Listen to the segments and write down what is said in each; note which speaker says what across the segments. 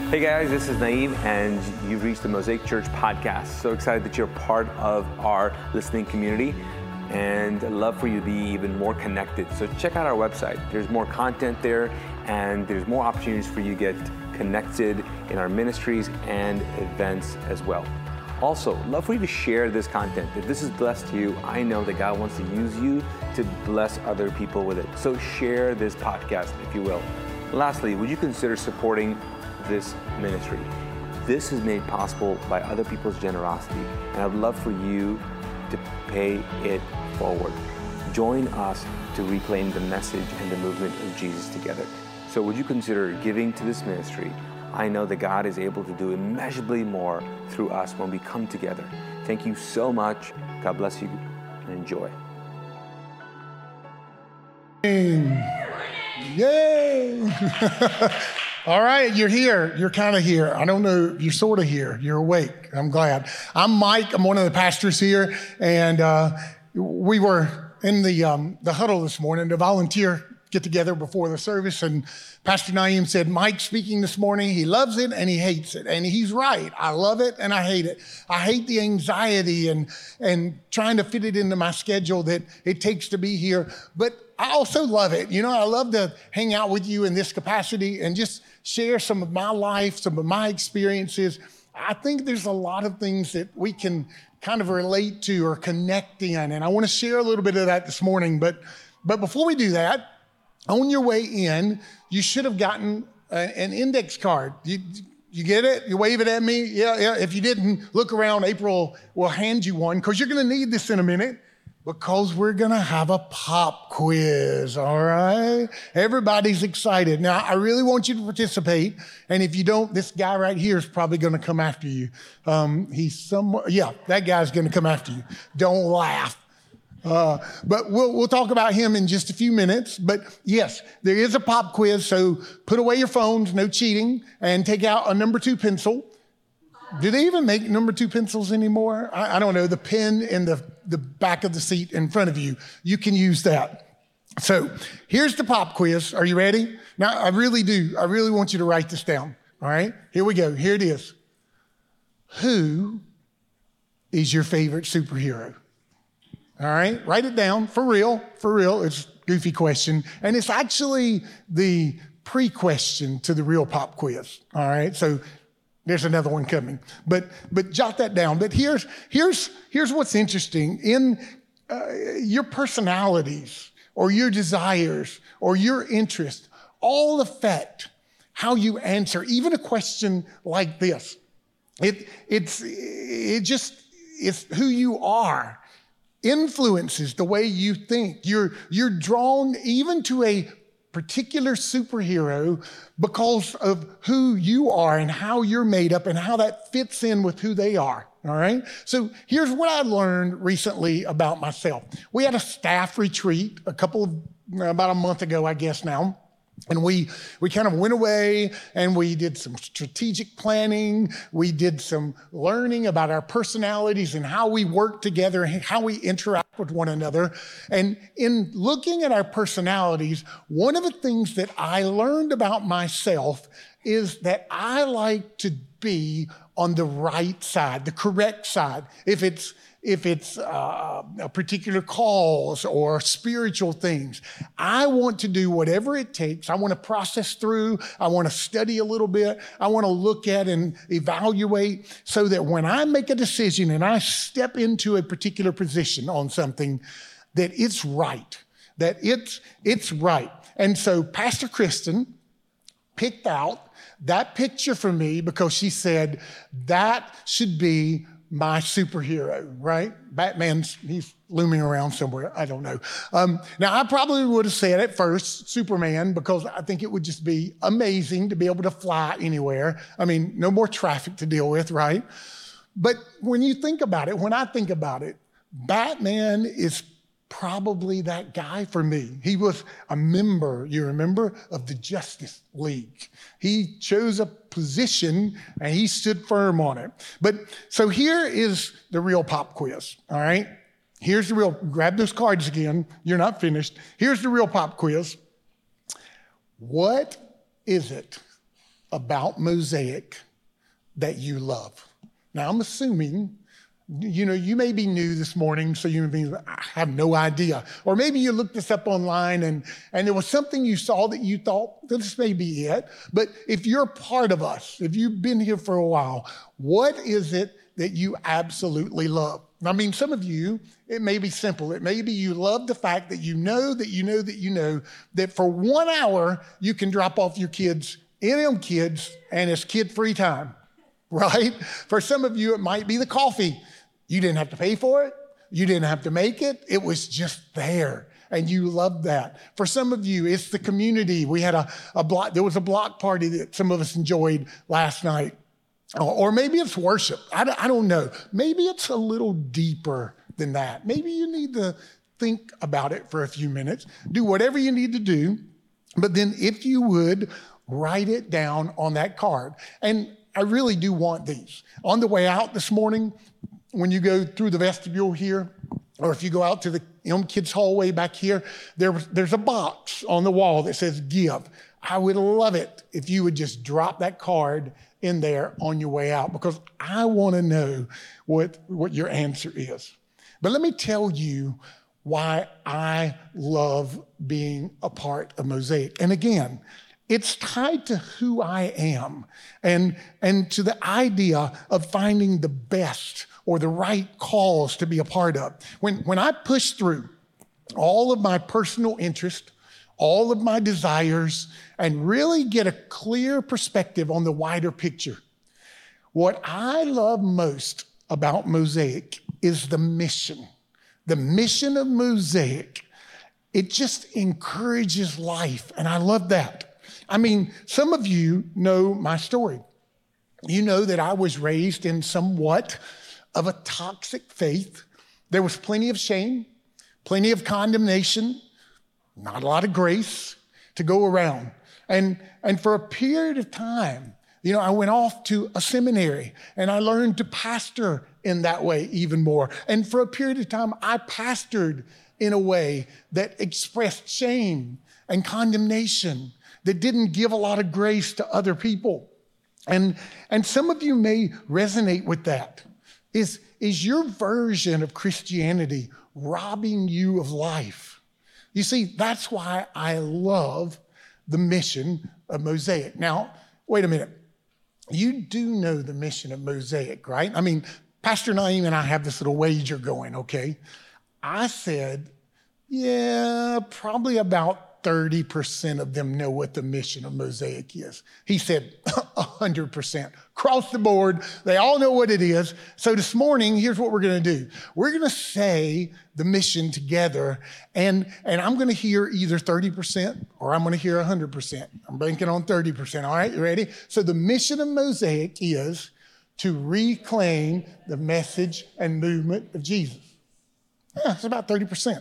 Speaker 1: Hey guys, this is Naeem, and you've reached the Mosaic Church podcast. So excited that you're part of our listening community, and I'd love for you to be even more connected. So check out our website. There's more content there, and there's more opportunities for you to get connected in our ministries and events as well. Also, love for you to share this content. If this is blessed to you, I know that God wants to use you to bless other people with it. So share this podcast, if you will. Lastly, would you consider supporting this ministry? This is made possible by other people's generosity, and I'd love for you to pay it forward. Join us to reclaim the message and the movement of Jesus together. So would you consider giving to this ministry? I know that God is able to do immeasurably more through us when we come together. Thank you so much. God bless you, and enjoy.
Speaker 2: Yay! All right, you're here. You're kind of here. I don't know, you're sort of here. You're awake. I'm glad. I'm Mike. I'm one of the pastors here. And we were in the huddle this morning, the volunteer get together before the service. And Pastor Naeem said, Mike's speaking this morning. He loves it and he hates it. And he's right. I love it and I hate it. I hate the anxiety and trying to fit it into my schedule that it takes to be here. But I also love it. You know, I love to hang out with you in this capacity and just share some of my life, some of my experiences. I think there's a lot of things that we can kind of relate to or connect in. And I want to share a little bit of that this morning. But before we do that, on your way in, you should have gotten an index card. You get it? You wave it at me? Yeah. If you didn't, look around. April will hand you one because you're going to need this in a minute. Because we're going to have a pop quiz, all right? Everybody's excited. Now, I really want you to participate. And if you don't, this guy right here is probably going to come after you. He's somewhere. Yeah, that guy's going to come after you. Don't laugh. But we'll talk about him in just a few minutes. But yes, there is a pop quiz. So put away your phones, no cheating, and take out a number 2 pencil. Do they even make number 2 pencils anymore? I don't know. The pen in the back of the seat in front of you, you can use that. So here's the pop quiz. Are you ready? Now, I really want you to write this down. All right, here we go. Here it is. Who is your favorite superhero? All right, write it down for real. It's a goofy question. And it's actually the pre-question to the real pop quiz. All right, so there's another one coming, but jot that down. But here's what's interesting in your personalities or your desires or your interests all affect how you answer even a question like this. It's who you are, influences the way you think. You're drawn even to a particular superhero because of who you are and how you're made up and how that fits in with who they are, all right? So here's what I learned recently about myself. We had a staff retreat about a month ago, I guess now. And we kind of went away and we did some strategic planning. We did some learning about our personalities and how we work together and how we interact with one another. And in looking at our personalities, one of the things that I learned about myself is that I like to be on the right side, the correct side. If it's a particular cause or spiritual things, I want to do whatever it takes. I want to process through. I want to study a little bit. I want to look at and evaluate so that when I make a decision and I step into a particular position on something, that it's right, that it's right. And so Pastor Kristen picked out that picture for me because she said that should be my superhero, right? He's looming around somewhere. I don't know. Now, I probably would have said at first Superman because I think it would just be amazing to be able to fly anywhere. I mean, no more traffic to deal with, right? But when I think about it, Batman is probably that guy for me. He was a member, you remember, of the Justice League. He chose a position and he stood firm on it. But so here is the real pop quiz, all right? Grab those cards again. You're not finished. Here's the real pop quiz. What is it about Mosaic that you love? Now, I'm assuming, you may be new this morning, so you may be, I have no idea. Or maybe you looked this up online and there was something you saw that you thought, this may be it. But if you're part of us, if you've been here for a while, what is it that you absolutely love? I mean, some of you, it may be simple. It may be you love the fact that you know that for 1 hour, you can drop off your kids, and it's kid-free time, right? For some of you, it might be the coffee. You didn't have to pay for it. You didn't have to make it. It was just there, and you loved that. For some of you, it's the community. We had there was a block party that some of us enjoyed last night. Or maybe it's worship. I don't know. Maybe it's a little deeper than that. Maybe you need to think about it for a few minutes. Do whatever you need to do. But then if you would, write it down on that card. And I really do want these. On the way out this morning, when you go through the vestibule here, or if you go out to the Kids hallway back here, there's a box on the wall that says give. I would love it if you would just drop that card in there on your way out, because I want to know what your answer is. But let me tell you why I love being a part of Mosaic. And again, it's tied to who I am and to the idea of finding the best or the right cause to be a part of. When I push through all of my personal interest, all of my desires, and really get a clear perspective on the wider picture, what I love most about Mosaic is the mission. The mission of Mosaic, it just encourages life, and I love that. I mean, some of you know my story. You know that I was raised in somewhat of a toxic faith. There was plenty of shame, plenty of condemnation, not a lot of grace to go around. And for a period of time, I went off to a seminary and I learned to pastor in that way even more. And for a period of time, I pastored in a way that expressed shame and condemnation, that didn't give a lot of grace to other people. And some of you may resonate with that. Is your version of Christianity robbing you of life? You see, that's why I love the mission of Mosaic. Now, wait a minute. You do know the mission of Mosaic, right? I mean, Pastor Naeem and I have this little wager going, okay? I said, yeah, probably about 30% of them know what the mission of Mosaic is. He said 100%. Across the board, they all know what it is. So this morning, here's what we're going to do. We're going to say the mission together, and I'm going to hear either 30% or I'm going to hear 100%. I'm banking on 30%. All right, you ready? So the mission of Mosaic is to reclaim the message and movement of Jesus. Yeah, it's about 30%.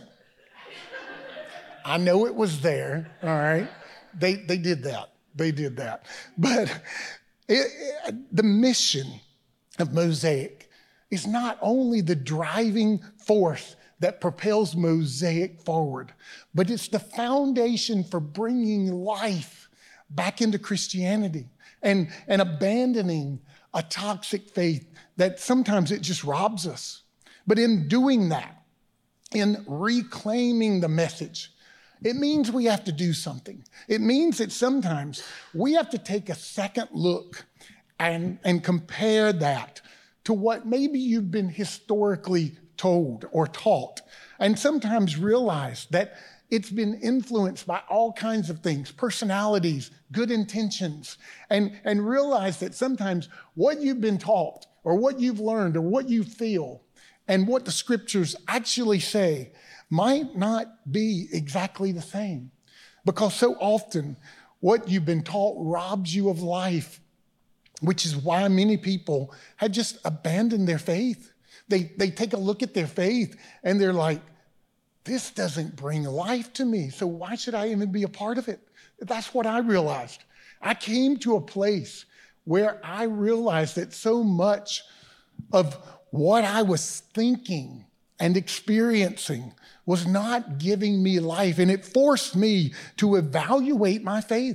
Speaker 2: I know it was there, all right? They did that. They did that. But the mission of Mosaic is not only the driving force that propels Mosaic forward, but it's the foundation for bringing life back into Christianity and abandoning a toxic faith that sometimes it just robs us. But in doing that, in reclaiming the message, it means we have to do something. It means that sometimes we have to take a second look and compare that to what maybe you've been historically told or taught, and sometimes realize that it's been influenced by all kinds of things, personalities, good intentions, and realize that sometimes what you've been taught or what you've learned or what you feel and what the scriptures actually say might not be exactly the same, because so often what you've been taught robs you of life, which is why many people have just abandoned their faith. They take a look at their faith and they're like, this doesn't bring life to me, so why should I even be a part of it? That's what I realized. I came to a place where I realized that so much of what I was thinking and experiencing was not giving me life, and it forced me to evaluate my faith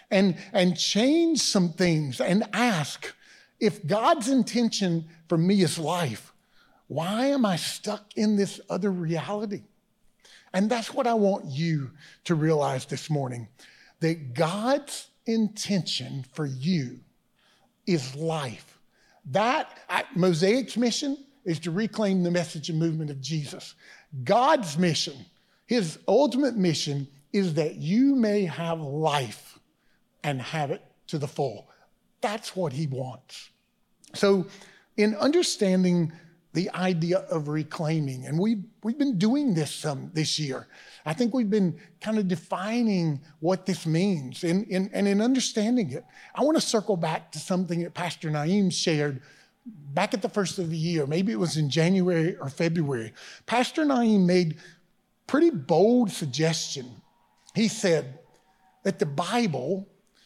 Speaker 2: and change some things and ask, if God's intention for me is life, why am I stuck in this other reality? And that's what I want you to realize this morning, that God's intention for you is life. Mosaic's mission is to reclaim the message and movement of Jesus. God's mission, his ultimate mission, is that you may have life and have it to the full. That's what he wants. So in understanding the idea of reclaiming, and we've been doing this this year. I think we've been kind of defining what this means and in understanding it. I want to circle back to something that Pastor Naeem shared back at the first of the year. Maybe it was in January or February. Pastor Naeem made pretty bold suggestion. He said that the Bible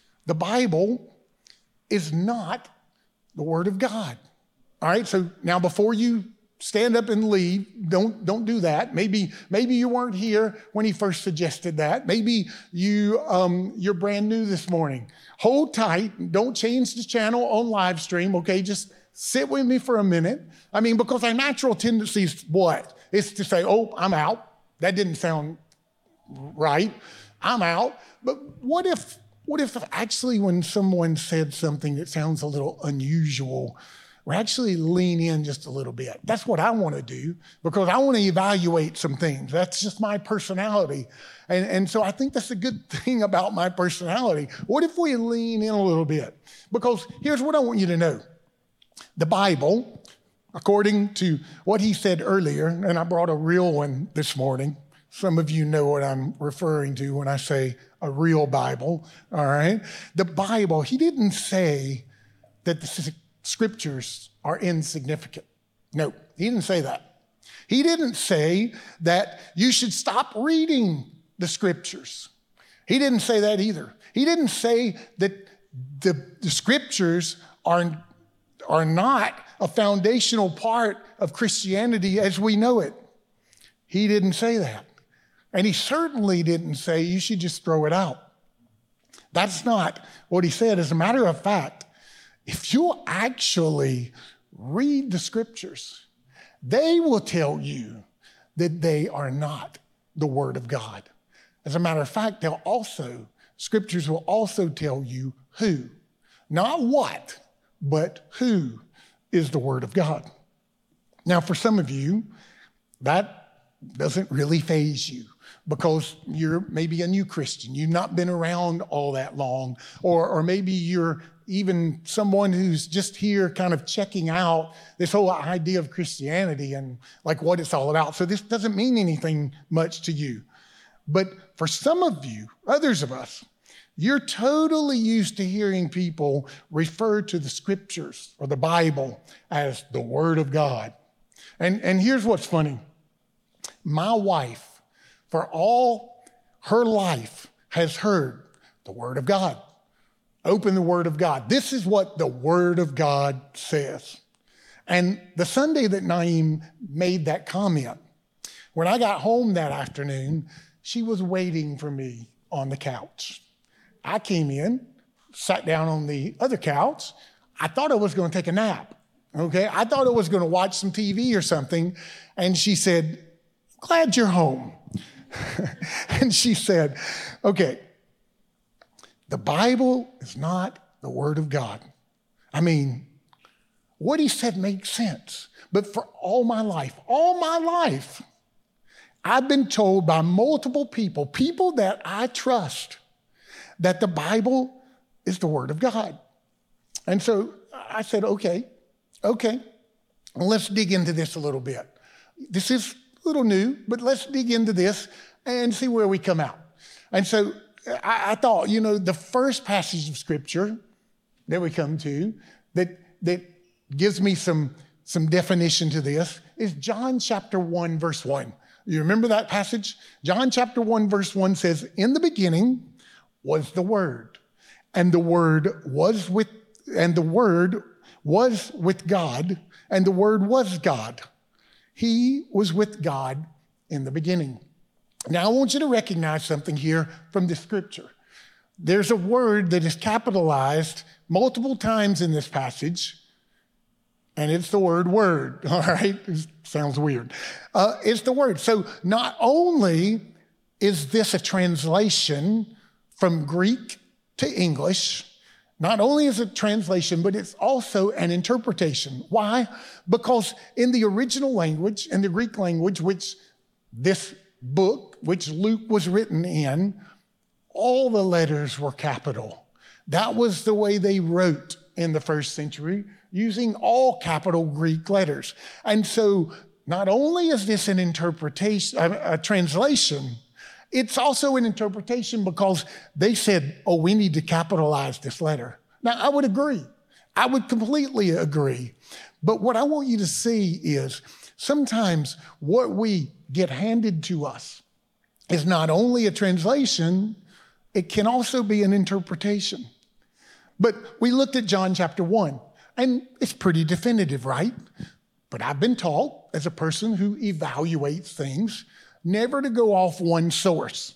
Speaker 2: is not the Word of God. All right, so now before you stand up and leave, don't do that. Maybe you weren't here when he first suggested that. Maybe you're brand new this morning. Hold tight. Don't change the channel on live stream, okay? Just sit with me for a minute. I mean, because our natural tendency is what? It's to say, oh, I'm out. That didn't sound right. I'm out. But what if actually when someone said something that sounds a little unusual, we actually lean in just a little bit? That's what I want to do, because I want to evaluate some things. That's just my personality. And so I think that's a good thing about my personality. What if we lean in a little bit? Because here's what I want you to know. The Bible, according to what he said earlier, and I brought a real one this morning. Some of you know what I'm referring to when I say a real Bible, all right? The Bible, he didn't say that the Scriptures are insignificant. No, he didn't say that. He didn't say that you should stop reading the Scriptures. He didn't say that either. He didn't say that the Scriptures are not a foundational part of Christianity as we know it. He didn't say that. And he certainly didn't say you should just throw it out. That's not what he said. As a matter of fact, if you actually read the Scriptures, they will tell you that they are not the Word of God. As a matter of fact, Scriptures will also tell you who, not what, but who is the Word of God. Now, for some of you, that doesn't really faze you, because you're maybe a new Christian. You've not been around all that long, or maybe you're even someone who's just here kind of checking out this whole idea of Christianity and like what it's all about. So this doesn't mean anything much to you. But for some of you, others of us, you're totally used to hearing people refer to the Scriptures or the Bible as the Word of God. And here's what's funny. My wife, for all her life, has heard the Word of God. Open the Word of God. This is what the Word of God says. And the Sunday that Naeem made that comment, when I got home that afternoon, she was waiting for me on the couch. I came in, sat down on the other couch. I thought I was going to take a nap, okay? I thought I was going to watch some TV or something. And she said, "Glad you're home." And she said, "Okay, the Bible is not the Word of God." I mean, what he said makes sense. But for all my life, I've been told by multiple people that I trust, that the Bible is the Word of God. And so I said, okay, let's dig into this a little bit. This is a little new, but let's dig into this and see where we come out. And so I thought, the first passage of Scripture that we come to that gives me some definition to this is John chapter 1, verse 1. You remember that passage? John chapter 1, verse 1 says, "In the beginning was the Word, and the Word was with God, and the Word was God. He was with God in the beginning." Now, I want you to recognize something here from the Scripture. there's a word that is capitalized multiple times in this passage, and it's the word word, all right? It sounds weird. It's the word. So not only is this a translation from Greek to English, not only is it translation, but it's also an interpretation. Why? Because in the original language, in the Greek language, which this book, which Luke was written in, all the letters were capital. That was the way they wrote in the first century, using all capital Greek letters. And so not only is this an interpretation, a translation, it's also an interpretation because they said, oh, we need to capitalize this letter. Now, I would agree. I would completely agree. But what I want you to see is sometimes what we get handed to us is not only a translation, it can also be an interpretation. But we looked at John chapter 1, and it's pretty definitive, right? But I've been taught as a person who evaluates things never to go off one source.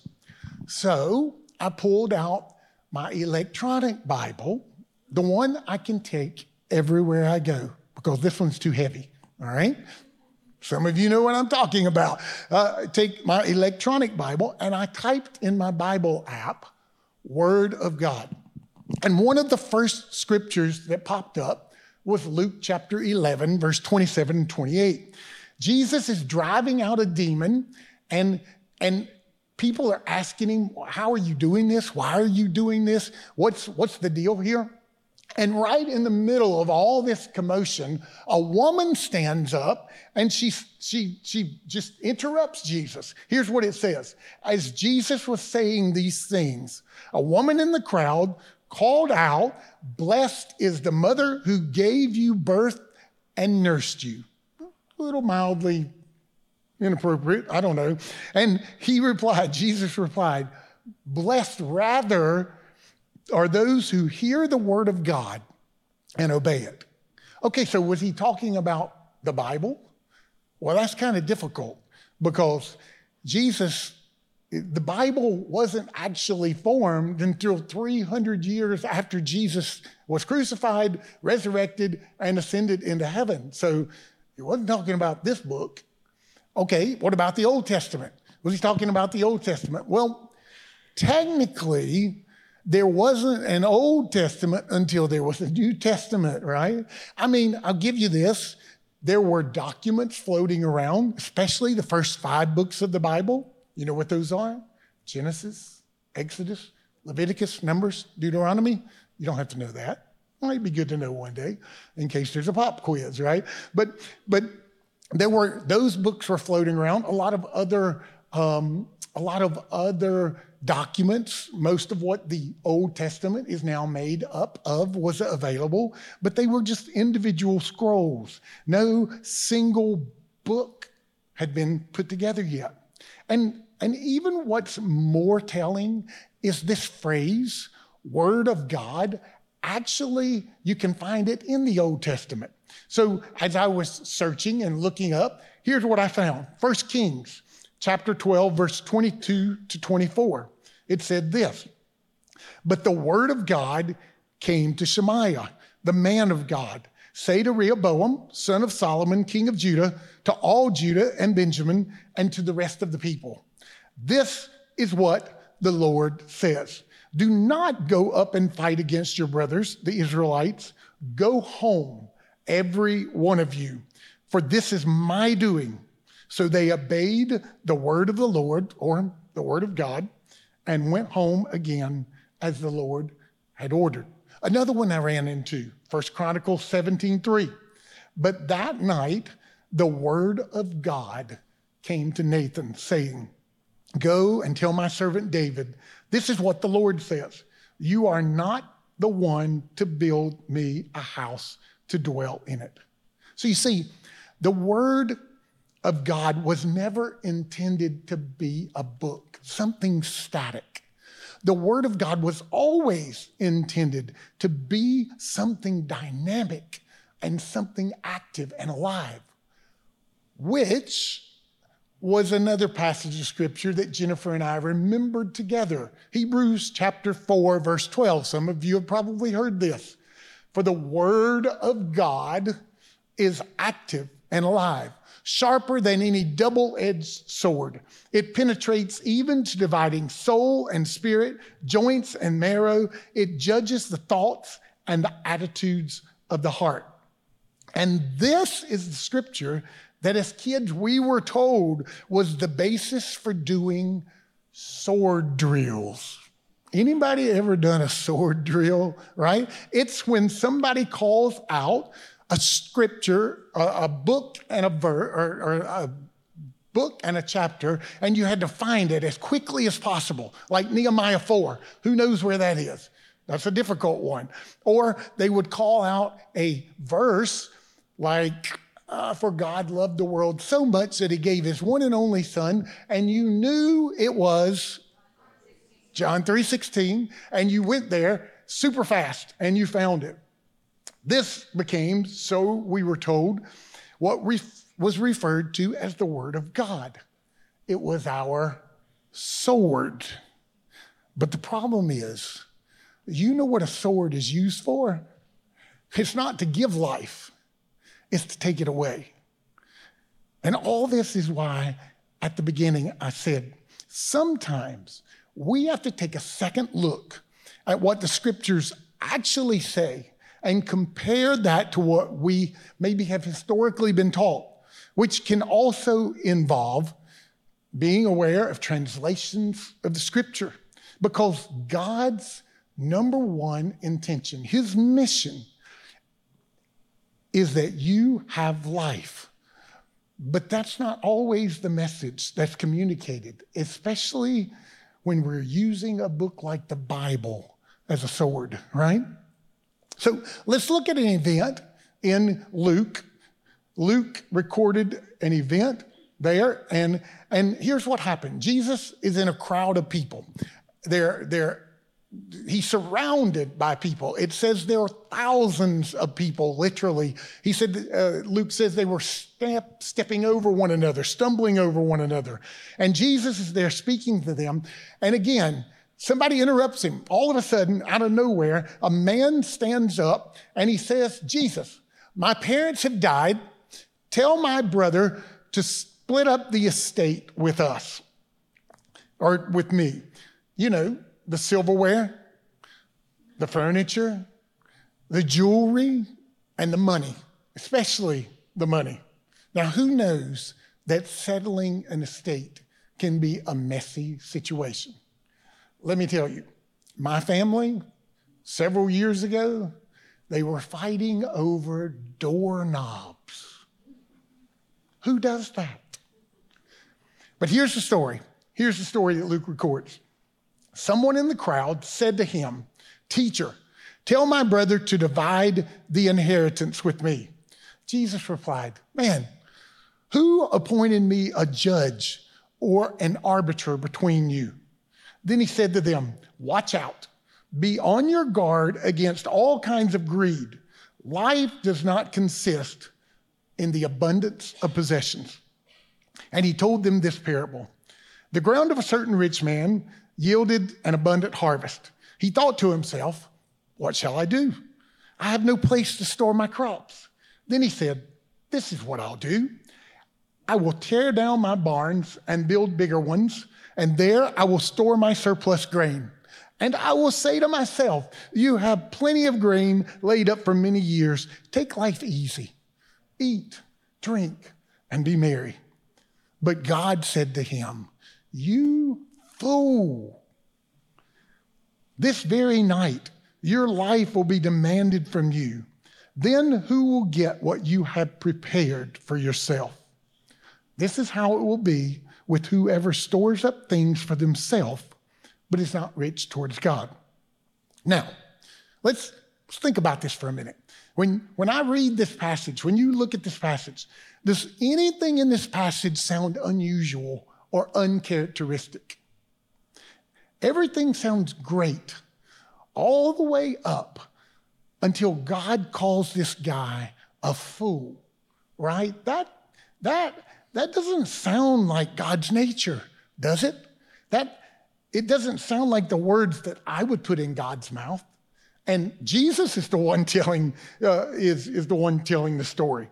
Speaker 2: So I pulled out my electronic Bible, the one I can take everywhere I go, because this one's too heavy, all right? Some of you know what I'm talking about. Take my electronic Bible, and I typed in my Bible app, Word of God. And one of the first scriptures that popped up was Luke chapter 11, verse 27 and 28. Jesus is driving out a demon, and people are asking him, how are you doing this? Why are you doing this? What's the deal here? And right in the middle of all this commotion, a woman stands up and she just interrupts Jesus. Here's what it says. As Jesus was saying these things, a woman in the crowd called out, "Blessed is the mother who gave you birth and nursed you." A little mildly inappropriate, I don't know. And Jesus replied, "Blessed rather are those who hear the word of God and obey it." Okay, so was he talking about the Bible? Well, that's kind of difficult because the Bible wasn't actually formed until 300 years after Jesus was crucified, resurrected, and ascended into heaven. So he wasn't talking about this book. Okay, what about the Old Testament? Was he talking about the Old Testament? Well, technically, there wasn't an Old Testament until there was a New Testament, right? I mean, I'll give you this. There were documents floating around, especially the first 5 books of the Bible. You know what those are? Genesis, Exodus, Leviticus, Numbers, Deuteronomy. You don't have to know that. Might be good to know one day in case there's a pop quiz, right? But those books were floating around. A lot of other documents. Most of what the Old Testament is now made up of was available, but they were just individual scrolls. No single book had been put together yet. And even what's more telling is this phrase, Word of God. Actually, you can find it in the Old Testament. So as I was searching and looking up, here's what I found. 1 Kings chapter 12, verse 22 to 24. It said this, "But the word of God came to Shemaiah, the man of God. Say to Rehoboam, son of Solomon, king of Judah, to all Judah and Benjamin, and to the rest of the people. This is what the Lord says. Do not go up and fight against your brothers, the Israelites. Go home, every one of you, for this is my doing." So they obeyed the word of the Lord, or the word of God, and went home again as the Lord had ordered. Another one I ran into, 1 Chronicles 17:3. "But that night, the word of God came to Nathan, saying, 'Go and tell my servant David, this is what the Lord says. You are not the one to build me a house to dwell in it.'" So you see, the word of God was never intended to be a book, something static. The word of God was always intended to be something dynamic and something active and alive, which was another passage of scripture that Jennifer and I remembered together. Hebrews chapter 4, verse 12. Some of you have probably heard this. For the word of God is active and alive, sharper than any double-edged sword. It penetrates even to dividing soul and spirit, joints and marrow. It judges the thoughts and the attitudes of the heart. And this is the scripture that as kids we were told was the basis for doing sword drills. Anybody ever done a sword drill, right? It's when somebody calls out a scripture, a book and a verse, or a book and a chapter, and you had to find it as quickly as possible, like Nehemiah 4. Who knows where that is? That's a difficult one. Or they would call out a verse like, for God loved the world so much that he gave his one and only son, and you knew it was John 3:16, and you went there super fast and you found it. This became, so we were told, what was referred to as the Word of God. It was our sword. But the problem is, you know what a sword is used for? It's not to give life, it's to take it away. And all this is why, at the beginning, I said, sometimes we have to take a second look at what the scriptures actually say and compare that to what we maybe have historically been taught, which can also involve being aware of translations of the scripture. Because God's number one intention, his mission, is that you have life. But that's not always the message that's communicated, especially when we're using a book like the Bible as a sword, right? So let's look at an event in Luke. Luke recorded an event there, and here's what happened. Jesus is in a crowd of people. He's surrounded by people. It says there are thousands of people, literally. He said, Luke says they were stepping over one another, stumbling over one another. And Jesus is there speaking to them. And again, somebody interrupts him. All of a sudden, out of nowhere, a man stands up and he says, Jesus, my parents have died. Tell my brother to split up the estate with us, or with me. You know, the silverware, the furniture, the jewelry, and the money, especially the money. Now, who knows that settling an estate can be a messy situation? Let me tell you, my family, several years ago, they were fighting over doorknobs. Who does that? But here's the story. Here's the story that Luke records. Someone in the crowd said to him, Teacher, tell my brother to divide the inheritance with me. Jesus replied, Man, who appointed me a judge or an arbiter between you? Then he said to them, Watch out. Be on your guard against all kinds of greed. Life does not consist in the abundance of possessions. And he told them this parable. The ground of a certain rich man yielded an abundant harvest. He thought to himself, What shall I do? I have no place to store my crops. Then he said, This is what I'll do. I will tear down my barns and build bigger ones, and there I will store my surplus grain. And I will say to myself, You have plenty of grain laid up for many years. Take life easy. Eat, drink, and be merry. But God said to him, You fool. This very night, your life will be demanded from you. Then who will get what you have prepared for yourself? This is how it will be with whoever stores up things for themselves, but is not rich towards God. Now, let's think about this for a minute. When I read this passage, when you look at this passage, does anything in this passage sound unusual or uncharacteristic? Everything sounds great all the way up until God calls this guy a fool, right? That that doesn't sound like God's nature, does it? It doesn't sound like the words that I would put in God's mouth. And Jesus is the one telling the story.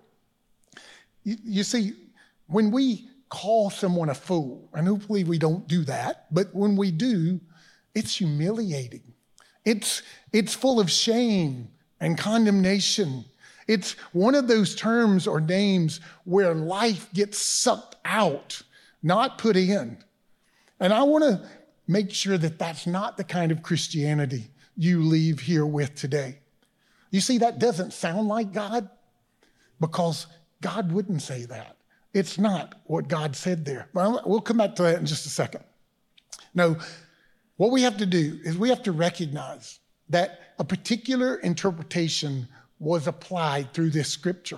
Speaker 2: You see, when we call someone a fool, and hopefully we don't do that, but when we do, it's humiliating. It's full of shame and condemnation. It's one of those terms or names where life gets sucked out, not put in. And I want to make sure that that's not the kind of Christianity you leave here with today. You see, that doesn't sound like God, because God wouldn't say that. It's not what God said there. We'll come back to that in just a second. No, what we have to do is we have to recognize that a particular interpretation was applied through this scripture,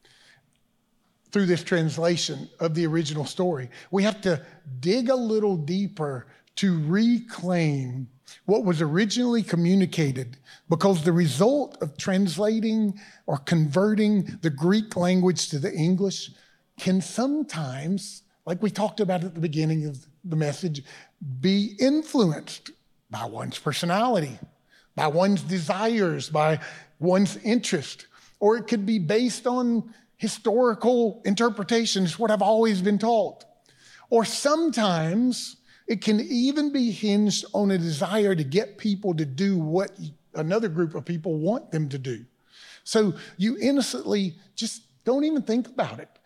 Speaker 2: through this translation of the original story. We have to dig a little deeper to reclaim what was originally communicated, because the result of translating or converting the Greek language to the English can sometimes, like we talked about at the beginning of the message, be influenced by one's personality, by one's desires, by one's interest, or it could be based on historical interpretations, what I've always been taught. Or sometimes it can even be hinged on a desire to get people to do what another group of people want them to do. So you innocently just don't even think about it.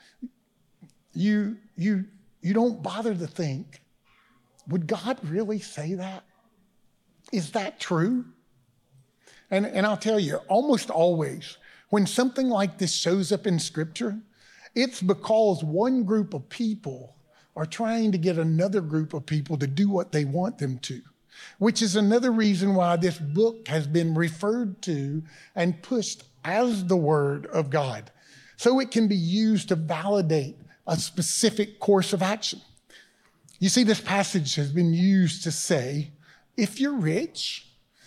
Speaker 2: You don't bother to think, would God really say that? Is that true? And I'll tell you, almost always, when something like this shows up in Scripture, it's because one group of people are trying to get another group of people to do what they want them to, which is another reason why this book has been referred to and pushed as the Word of God, so it can be used to validate a specific course of action. You see, this passage has been used to say, if you're rich,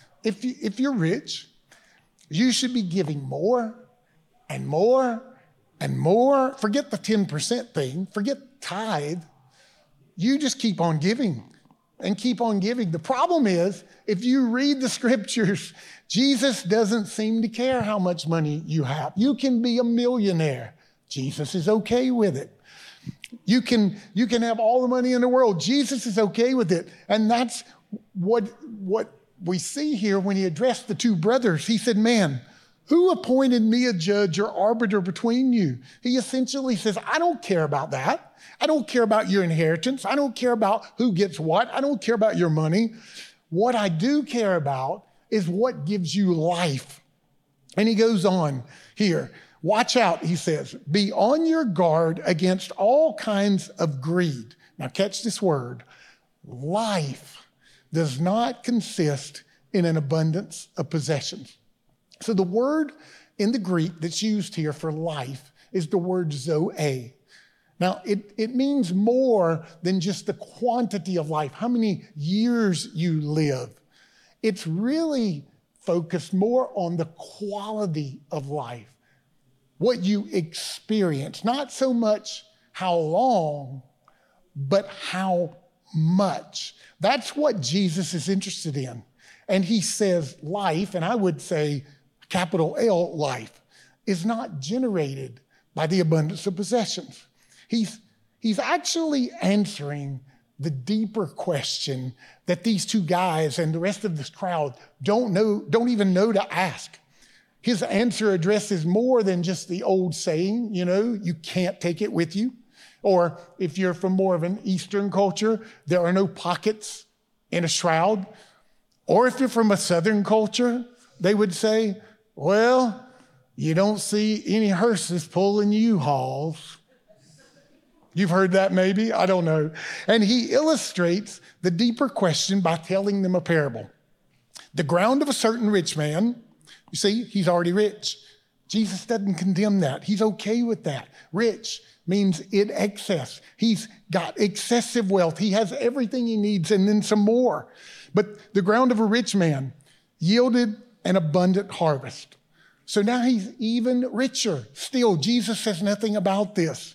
Speaker 2: you should be giving more and more and more. Forget the 10% thing, forget tithe. You just keep on giving and keep on giving. The problem is, if you read the scriptures, Jesus doesn't seem to care how much money you have. You can be a millionaire. Jesus is okay with it. You can have all the money in the world. Jesus is okay with it. And that's what we see here when he addressed the two brothers. He said, man, who appointed me a judge or arbiter between you? He essentially says, I don't care about that. I don't care about your inheritance. I don't care about who gets what. I don't care about your money. What I do care about is what gives you life. And he goes on here. Watch out, he says, be on your guard against all kinds of greed. Now catch this word. Life does not consist in an abundance of possessions. So the word in the Greek that's used here for life is the word zoe. Now, it means more than just the quantity of life, how many years you live. It's really focused more on the quality of life, what you experience, not so much how long, but how much. That's what Jesus is interested in. And he says life, and I would say capital L, life, is not generated by the abundance of possessions. He's actually answering the deeper question that these two guys and the rest of this crowd don't even know to ask. His answer addresses more than just the old saying, you can't take it with you. Or if you're from more of an Eastern culture, there are no pockets in a shroud. Or if you're from a Southern culture, they would say, well, you don't see any hearses pulling U-Hauls. You've heard that maybe? I don't know. And he illustrates the deeper question by telling them a parable. The ground of a certain rich man, you see, he's already rich. Jesus doesn't condemn that. He's okay with that. Rich means in excess. He's got excessive wealth. He has everything he needs and then some more. But the ground of a rich man yielded an abundant harvest. So now he's even richer. Still, Jesus says nothing about this.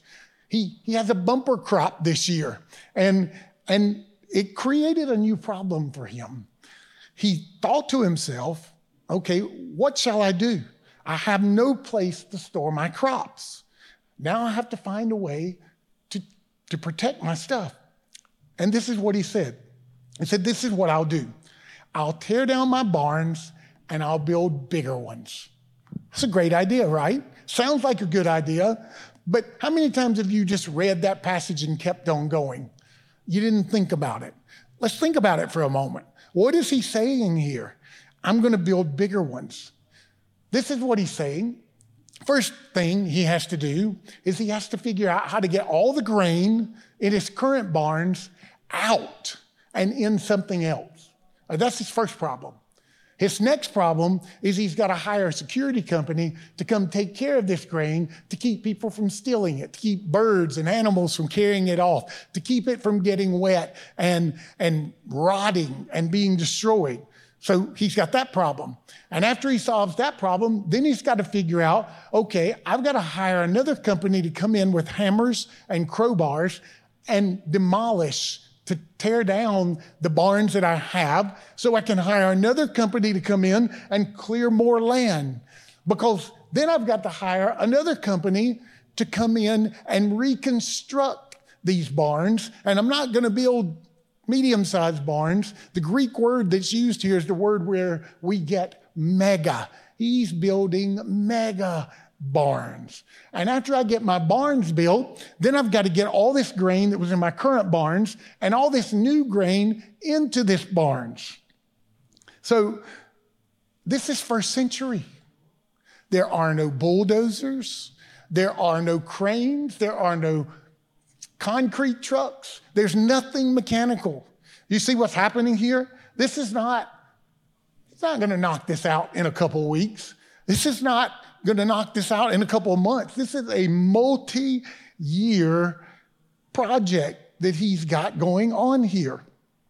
Speaker 2: He has a bumper crop this year, and it created a new problem for him. He thought to himself, okay, what shall I do? I have no place to store my crops. Now I have to find a way to protect my stuff. And this is what he said. He said, this is what I'll do. I'll tear down my barns and I'll build bigger ones. It's a great idea, right? Sounds like a good idea, but how many times have you just read that passage and kept on going? You didn't think about it. Let's think about it for a moment. What is he saying here? I'm going to build bigger ones. This is what he's saying. First thing he has to do is he has to figure out how to get all the grain in his current barns out and in something else. That's his first problem. His next problem is he's got to hire a security company to come take care of this grain, to keep people from stealing it, to keep birds and animals from carrying it off, to keep it from getting wet and rotting and being destroyed. So he's got that problem. And after he solves that problem, then he's got to figure out, okay, I've got to hire another company to come in with hammers and crowbars and demolish, to tear down the barns that I have, so I can hire another company to come in and clear more land. Because then I've got to hire another company to come in and reconstruct these barns. And I'm not going to build medium-sized barns. The Greek word that's used here is the word where we get mega. He's building mega barns. And after I get my barns built, then I've got to get all this grain that was in my current barns and all this new grain into this barns. So this is first century. There are no bulldozers. There are no cranes. There are no concrete trucks. There's nothing mechanical. You see what's happening here? It's not going to knock this out in a couple of weeks. This is not going to knock this out in a couple of months. This is a multi-year project that he's got going on here.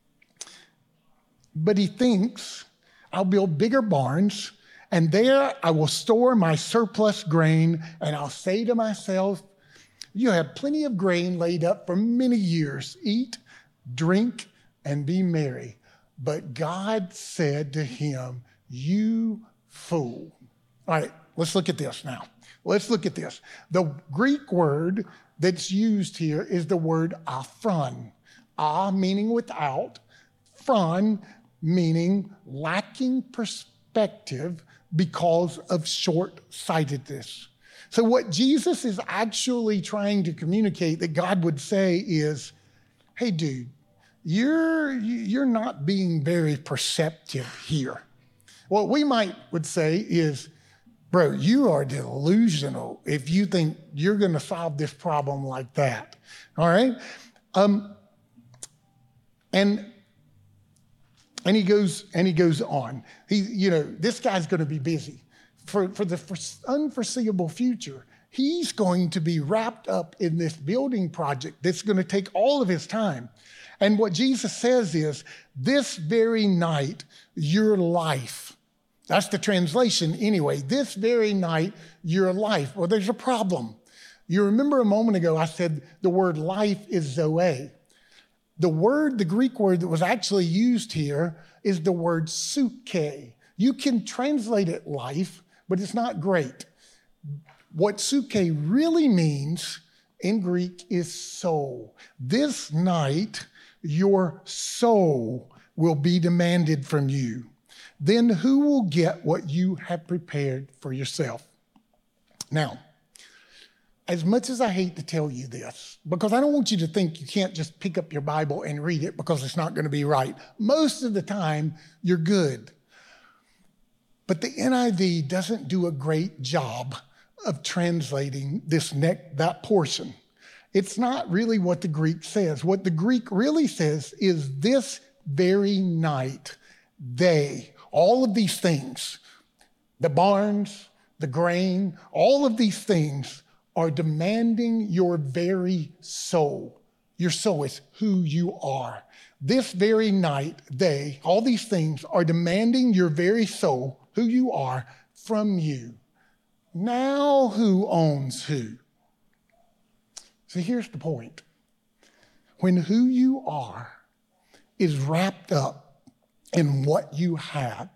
Speaker 2: But he thinks, I'll build bigger barns, and there I will store my surplus grain, and I'll say to myself, you have plenty of grain laid up for many years. Eat, drink, and be merry. But God said to him, you fool. All right, let's look at this now. Let's look at this. The Greek word that's used here is the word aphron. Meaning without, phron meaning lacking perspective because of short-sightedness. So what Jesus is actually trying to communicate that God would say is, hey, dude, you're not being very perceptive here. What we would say is, bro, you are delusional if you think you're going to solve this problem like that. All right? And he goes on. This guy's going to be busy. For the unforeseeable future, he's going to be wrapped up in this building project that's going to take all of his time. And what Jesus says is, this very night, your life. That's the translation anyway. This very night, your life. Well, there's a problem. You remember a moment ago, I said the word life is zoe. The Greek word that was actually used here is the word suke. You can translate it life, but it's not great. What suke really means in Greek is soul. This night, your soul will be demanded from you. Then who will get what you have prepared for yourself? Now, as much as I hate to tell you this, because I don't want you to think you can't just pick up your Bible and read it because it's not going to be right. Most of the time, you're good. But the NIV doesn't do a great job of translating that portion. It's not really what the Greek says. What the Greek really says is this very night, all of these things, the barns, the grain, all of these things are demanding your very soul. Your soul is who you are. This very night, all these things are demanding your very soul, who you are, from you. Now who owns who? So here's the point. When who you are is wrapped up in what you have,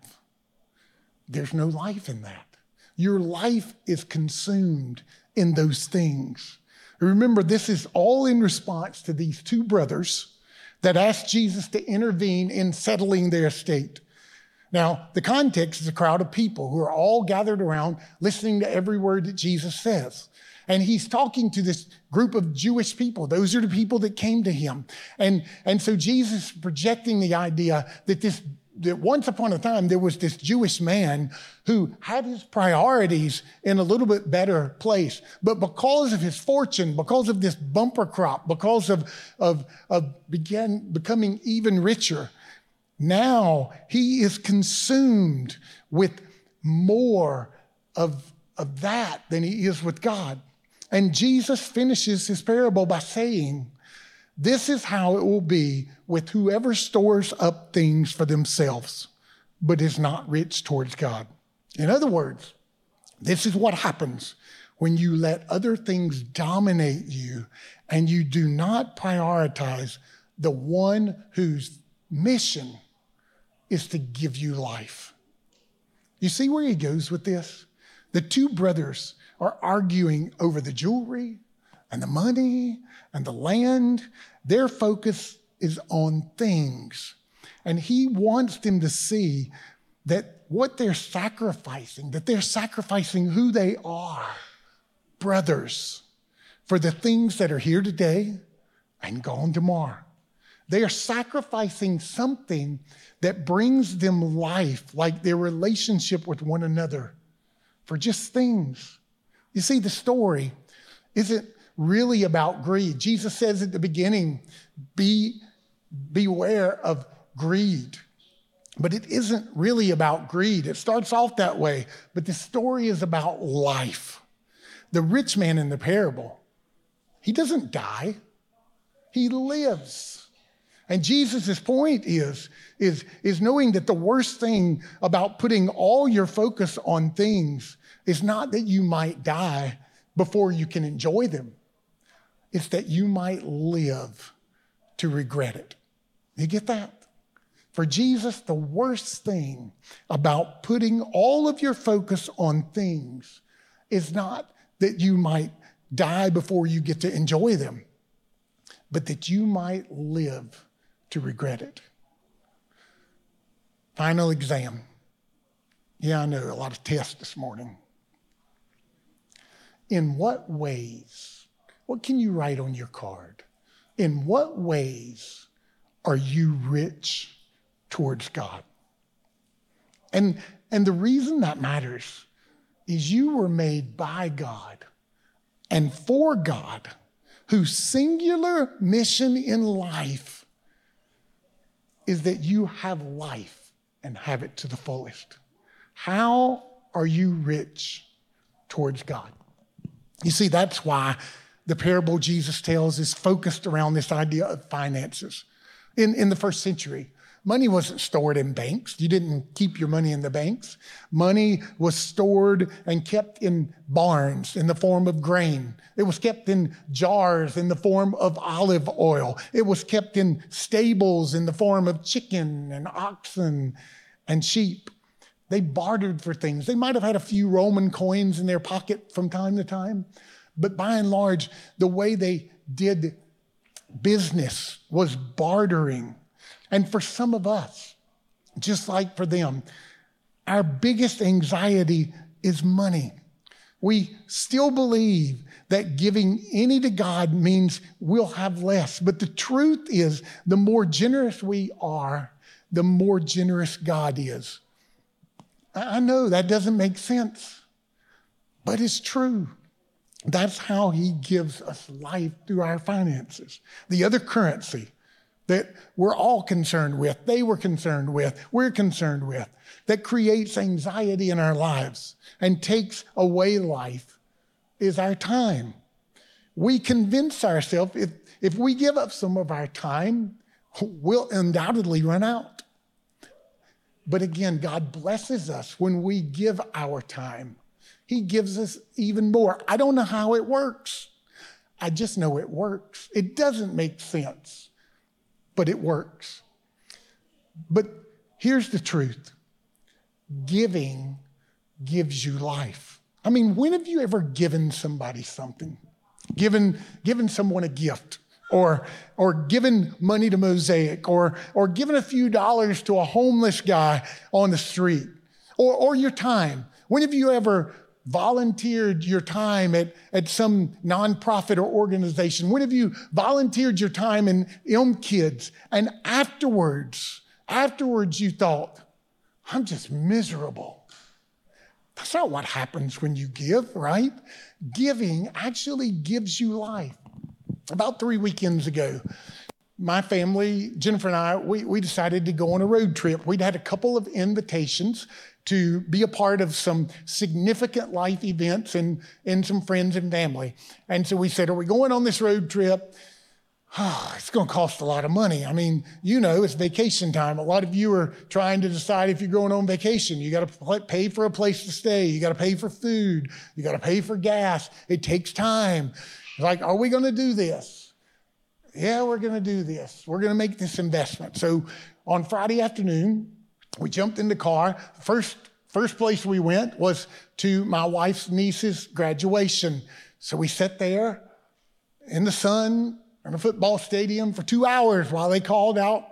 Speaker 2: there's no life in that. Your life is consumed in those things. Remember, this is all in response to these two brothers that asked Jesus to intervene in settling their estate. Now, the context is a crowd of people who are all gathered around listening to every word that Jesus says. And he's talking to this group of Jewish people. Those are the people that came to him. And so Jesus is projecting the idea that once upon a time, there was this Jewish man who had his priorities in a little bit better place. But because of his fortune, because of this bumper crop, because of becoming even richer, now he is consumed with more of that than he is with God. And Jesus finishes his parable by saying, this is how it will be with whoever stores up things for themselves, but is not rich towards God. In other words, this is what happens when you let other things dominate you and you do not prioritize the one whose mission is to give you life. You see where he goes with this? The two brothers are arguing over the jewelry and the money and the land. Their focus is on things. And he wants them to see that what they're sacrificing, that they're sacrificing who they are, brothers, for the things that are here today and gone tomorrow. They are sacrificing something that brings them life, like their relationship with one another, for just things. You see, the story isn't really about greed. Jesus says at the beginning, beware of greed. But it isn't really about greed. It starts off that way, but the story is about life. The rich man in the parable, he doesn't die, he lives. And Jesus' point is knowing that the worst thing about putting all your focus on things is not that you might die before you can enjoy them. It's that you might live to regret it. You get that? For Jesus, the worst thing about putting all of your focus on things is not that you might die before you get to enjoy them, but that you might live to regret it. Final exam. Yeah, I know, a lot of tests this morning. In what ways, what can you write on your card? In what ways are you rich towards God? And the reason that matters is you were made by God and for God, whose singular mission in life is that you have life and have it to the fullest. How are you rich towards God? You see, that's why the parable Jesus tells is focused around this idea of finances. In the first century, money wasn't stored in banks. You didn't keep your money in the banks. Money was stored and kept in barns in the form of grain. It was kept in jars in the form of olive oil. It was kept in stables in the form of chicken and oxen and sheep. They bartered for things. They might have had a few Roman coins in their pocket from time to time, but by and large, the way they did business was bartering. And for some of us, just like for them, our biggest anxiety is money. We still believe that giving any to God means we'll have less. But the truth is, the more generous we are, the more generous God is. I know that doesn't make sense, but it's true. That's how he gives us life through our finances. The other currency that we're all concerned with, they were concerned with, we're concerned with, that creates anxiety in our lives and takes away life is our time. We convince ourselves if we give up some of our time, we'll undoubtedly run out. But again, God blesses us when we give our time. He gives us even more. I don't know how it works. I just know it works. It doesn't make sense, but it works. But here's the truth. Giving gives you life. I mean, when have you ever given somebody something? Given someone a gift, or given money to Mosaic, or given a few dollars to a homeless guy on the street, or your time. When have you ever volunteered your time at some nonprofit or organization? When have you volunteered your time in Kids, and afterwards you thought, I'm just miserable? That's not what happens when you give, right? Giving actually gives you life. About 3 weekends ago, my family, Jennifer and I, we decided to go on a road trip. We'd had a couple of invitations to be a part of some significant life events and some friends and family. And so we said, are we going on this road trip? It's going to cost a lot of money. I mean, it's vacation time. A lot of you are trying to decide if you're going on vacation. You got to pay for a place to stay. You got to pay for food. You got to pay for gas. It takes time. Like, are we going to do this? Yeah, we're going to do this. We're going to make this investment. So on Friday afternoon, we jumped in the car. First place we went was to my wife's niece's graduation. So we sat there in the sun in a football stadium for 2 hours while they called out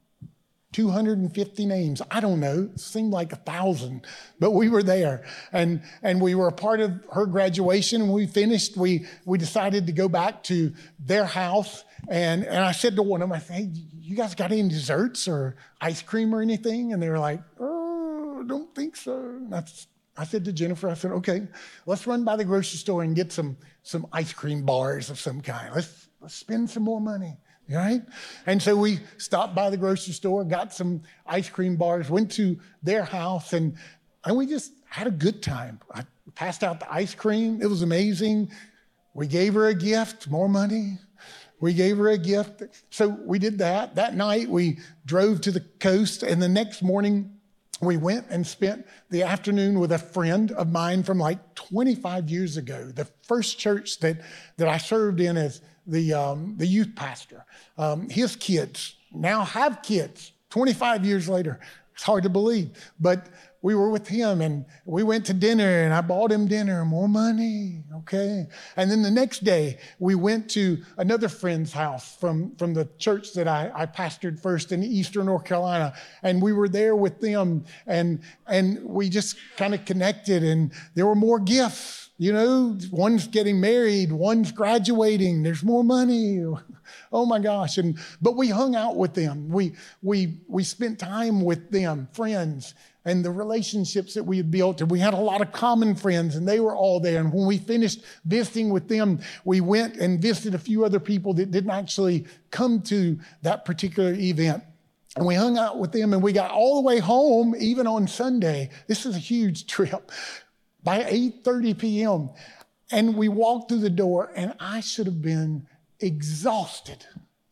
Speaker 2: 250 names. I don't know, it seemed like 1,000, but we were there. And we were a part of her graduation. When we finished, we decided to go back to their house. And I said to one of them, I said, hey, you guys got any desserts or ice cream or anything? And they were like, oh, I don't think so. And I said to Jennifer, I said, okay, let's run by the grocery store and get some ice cream bars of some kind. Let's spend some more money, right? And so we stopped by the grocery store, got some ice cream bars, went to their house, and we just had a good time. I passed out the ice cream. It was amazing. We gave her a gift, more money. We gave her a gift. So we did that. That night, we drove to the coast, and the next morning, we went and spent the afternoon with a friend of mine from like 25 years ago, the first church that I served in as the youth pastor. His kids now have kids 25 years later. It's hard to believe, but we were with him and we went to dinner and I bought him dinner, more money, okay? And then the next day we went to another friend's house from the church that I pastored first in Eastern North Carolina. And we were there with them and we just kind of connected, and there were more gifts. One's getting married, one's graduating, there's more money. Oh my gosh. But we hung out with them. We spent time with them, friends, and the relationships that we had built. And we had a lot of common friends, and they were all there. And when we finished visiting with them, we went and visited a few other people that didn't actually come to that particular event. And we hung out with them, and we got all the way home, even on Sunday. This is a huge trip. By 8:30 p.m., and we walked through the door, and I should have been exhausted.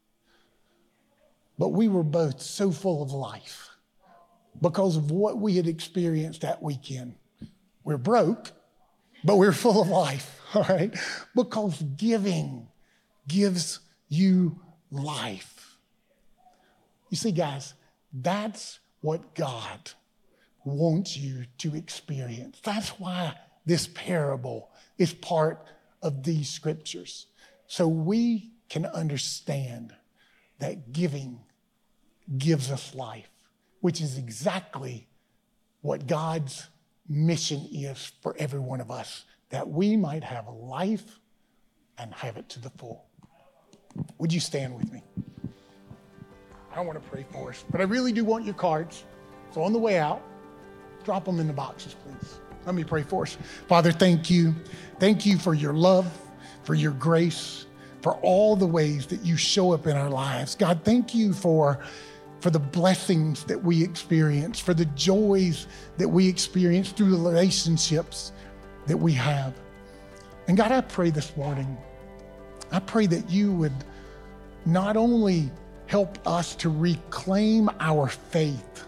Speaker 2: But we were both so full of life because of what we had experienced that weekend. We're broke, but we're full of life, all right? Because giving gives you life. You see, guys, that's what God wants you to experience. That's why this parable is part of these scriptures. So we can understand that giving gives us life, which is exactly what God's mission is for every one of us, that we might have a life and have it to the full. Would you stand with me? I want to pray for us, but I really do want your cards. So on the way out, drop them in the boxes, please. Let me pray for us. Father, thank you. Thank you for your love, for your grace, for all the ways that you show up in our lives. God, thank you for the blessings that we experience, for the joys that we experience through the relationships that we have. And God, I pray this morning, I pray that you would not only help us to reclaim our faith,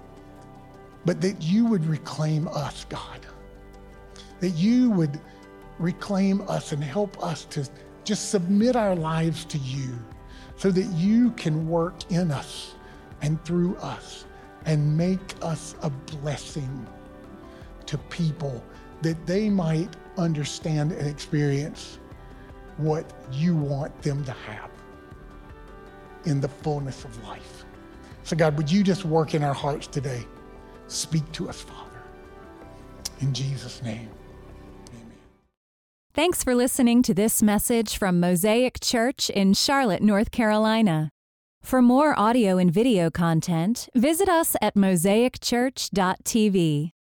Speaker 2: but that you would reclaim us, God. That you would reclaim us and help us to just submit our lives to you so that you can work in us and through us and make us a blessing to people, that they might understand and experience what you want them to have in the fullness of life. So God, would you just work in our hearts today? Speak to us, Father. In Jesus' name, amen.
Speaker 3: Thanks for listening to this message from Mosaic Church in Charlotte, North Carolina. For more audio and video content, visit us at mosaicchurch.tv.